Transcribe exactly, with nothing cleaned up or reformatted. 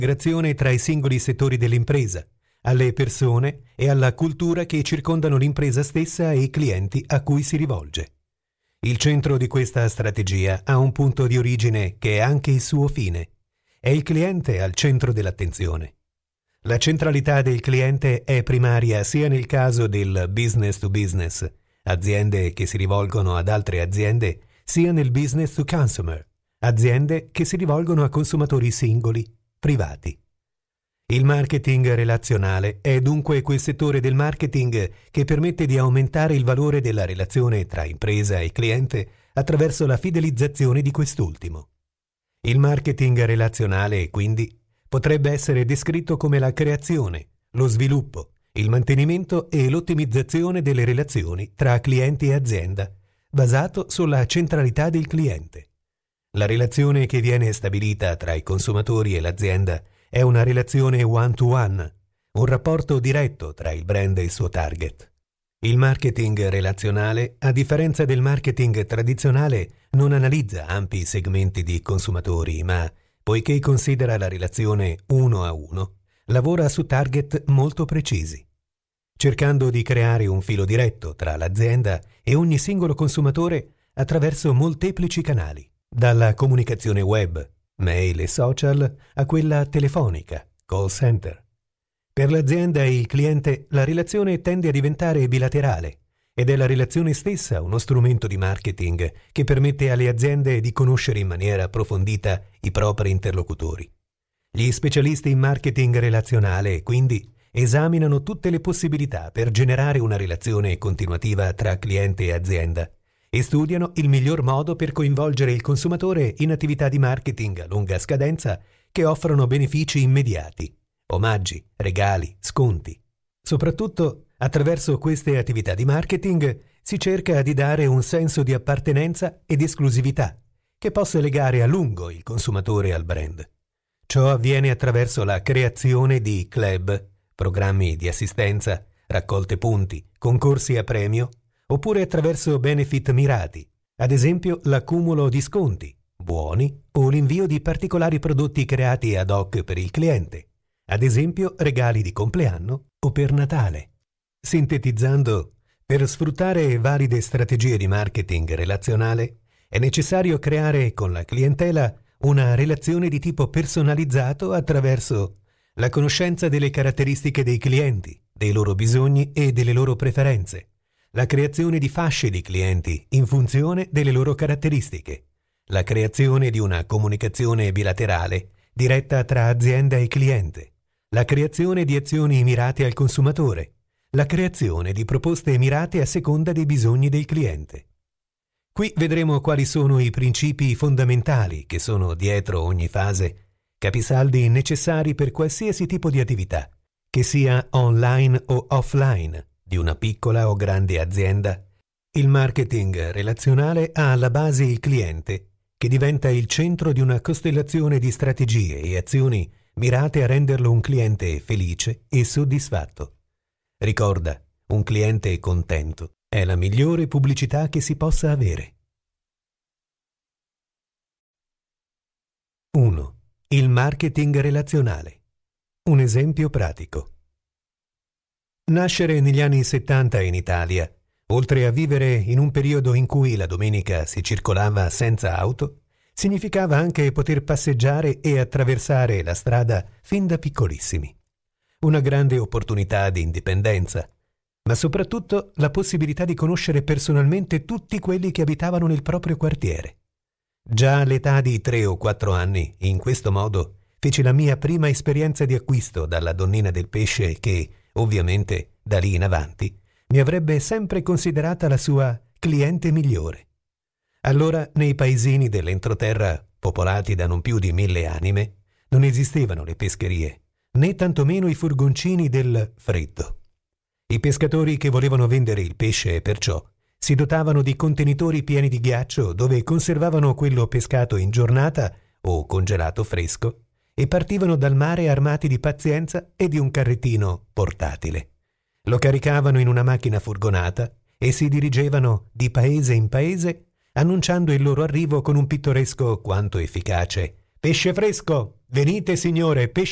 integrazione tra i singoli settori dell'impresa, alle persone e alla cultura che circondano l'impresa stessa e i clienti a cui si rivolge. Il centro di questa strategia ha un punto di origine che è anche il suo fine. È il cliente al centro dell'attenzione. La centralità del cliente è primaria sia nel caso del business to business, aziende che si rivolgono ad altre aziende, sia nel business to consumer, aziende che si rivolgono a consumatori singoli, privati. Il marketing relazionale è dunque quel settore del marketing che permette di aumentare il valore della relazione tra impresa e cliente attraverso la fidelizzazione di quest'ultimo. Il marketing relazionale, quindi, potrebbe essere descritto come la creazione, lo sviluppo, il mantenimento e l'ottimizzazione delle relazioni tra clienti e azienda, basato sulla centralità del cliente. La relazione che viene stabilita tra i consumatori e l'azienda è una relazione one-to-one, un rapporto diretto tra il brand e il suo target. Il marketing relazionale, a differenza del marketing tradizionale, non analizza ampi segmenti di consumatori, ma, poiché considera la relazione uno a uno, lavora su target molto precisi, cercando di creare un filo diretto tra l'azienda e ogni singolo consumatore attraverso molteplici canali, dalla comunicazione web, mail e social, a quella telefonica, call center. Per l'azienda e il cliente la relazione tende a diventare bilaterale ed è la relazione stessa uno strumento di marketing che permette alle aziende di conoscere in maniera approfondita i propri interlocutori. Gli specialisti in marketing relazionale, quindi, esaminano tutte le possibilità per generare una relazione continuativa tra cliente e azienda e studiano il miglior modo per coinvolgere il consumatore in attività di marketing a lunga scadenza che offrono benefici immediati, omaggi, regali, sconti. Soprattutto, attraverso queste attività di marketing si cerca di dare un senso di appartenenza ed esclusività che possa legare a lungo il consumatore al brand. Ciò avviene attraverso la creazione di club, programmi di assistenza, raccolte punti, concorsi a premio, oppure attraverso benefit mirati, ad esempio l'accumulo di sconti, buoni o l'invio di particolari prodotti creati ad hoc per il cliente, ad esempio regali di compleanno o per Natale. Sintetizzando, per sfruttare valide strategie di marketing relazionale è necessario creare con la clientela una relazione di tipo personalizzato attraverso la conoscenza delle caratteristiche dei clienti, dei loro bisogni e delle loro preferenze, la creazione di fasce di clienti in funzione delle loro caratteristiche, la creazione di una comunicazione bilaterale diretta tra azienda e cliente, la creazione di azioni mirate al consumatore, la creazione di proposte mirate a seconda dei bisogni del cliente. Qui vedremo quali sono i principi fondamentali che sono dietro ogni fase, capisaldi necessari per qualsiasi tipo di attività, che sia online o offline, di una piccola o grande azienda. Il marketing relazionale ha alla base il cliente, che diventa il centro di una costellazione di strategie e azioni mirate a renderlo un cliente felice e soddisfatto. Ricorda, un cliente contento è la migliore pubblicità che si possa avere. uno. Il marketing relazionale. Un esempio pratico. Nascere negli anni settanta in Italia, oltre a vivere in un periodo in cui la domenica si circolava senza auto, significava anche poter passeggiare e attraversare la strada fin da piccolissimi. Una grande opportunità di indipendenza, ma soprattutto la possibilità di conoscere personalmente tutti quelli che abitavano nel proprio quartiere. Già all'età di tre o quattro anni, in questo modo, feci la mia prima esperienza di acquisto dalla donnina del pesce che, ovviamente, da lì in avanti, mi avrebbe sempre considerata la sua cliente migliore. Allora, nei paesini dell'entroterra, popolati da non più di mille anime, non esistevano le pescherie, né tantomeno i furgoncini del freddo. I pescatori che volevano vendere il pesce, perciò, si dotavano di contenitori pieni di ghiaccio dove conservavano quello pescato in giornata o congelato fresco e partivano dal mare armati di pazienza e di un carrettino portatile. Lo caricavano in una macchina furgonata e si dirigevano di paese in paese annunciando il loro arrivo con un pittoresco quanto efficace: «Pesce fresco! Venite signore, pesce